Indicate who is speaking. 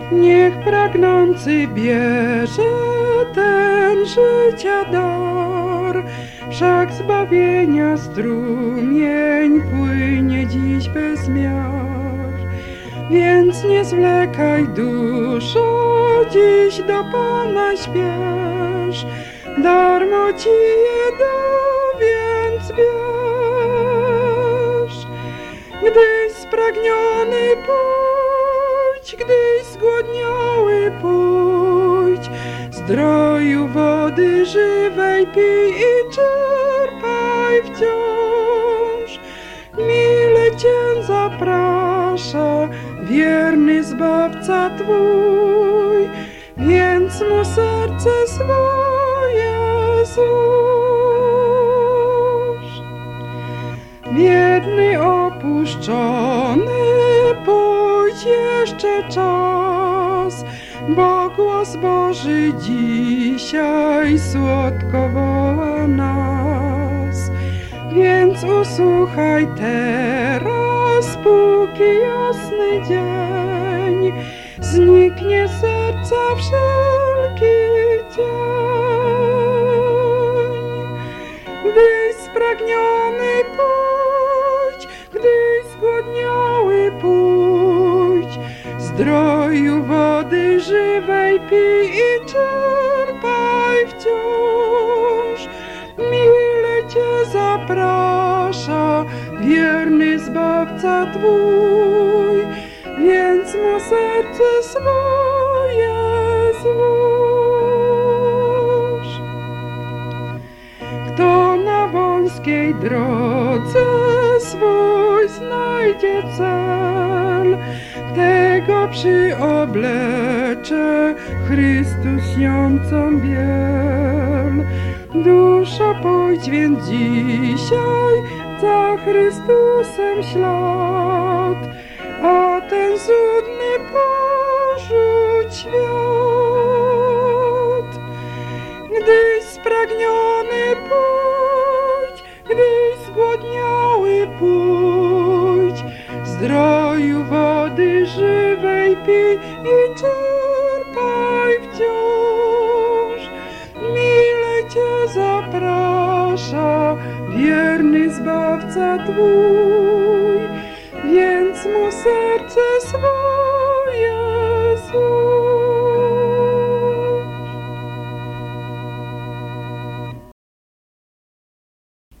Speaker 1: Niech pragnący bierze ten życia dar, wszak zbawienia strumień płynie dziś bez miar. Więc nie zwlekaj duszo, dziś do Pana śpiesz, darmo ci je da, więc bierz. Gdyś spragniony pójdź, gdyś zgłodniały pójdź, zdroju wody żywej pij i czerpaj wciąż. Mile cię zaprasza wierny Zbawca twój, więc mu serce swoje złóż. Biedny, opuszczony, pójdź jeszcze czas, bo głos Boży dzisiaj słodko woła nas. Więc usłuchaj teraz, póki jasny dzień, zniknie serca wszelki cień. Gdyś spragniony pójdź, gdyś zgłodniały pójdź, zdroju wody żywej pij i czerpaj wciąż. Mile cię zaprasza wierny Zbawca twój, więc mu serce swoje złóż. Kto na wąskiej drodze swój znajdzie cel, tego przyoblecze Chrystus lśniącą biel. Duszo, pójdź więc dzisiaj za Chrystusem ślad, a ten cudny porzuć świat. Gdyś spragniony pójdź, gdyś zgłodniały pójdź, zdroju wody żywej pij i czerpaj wciąż. Mile cię zaprasza wierny Zbawca twój, więc mu serce swoje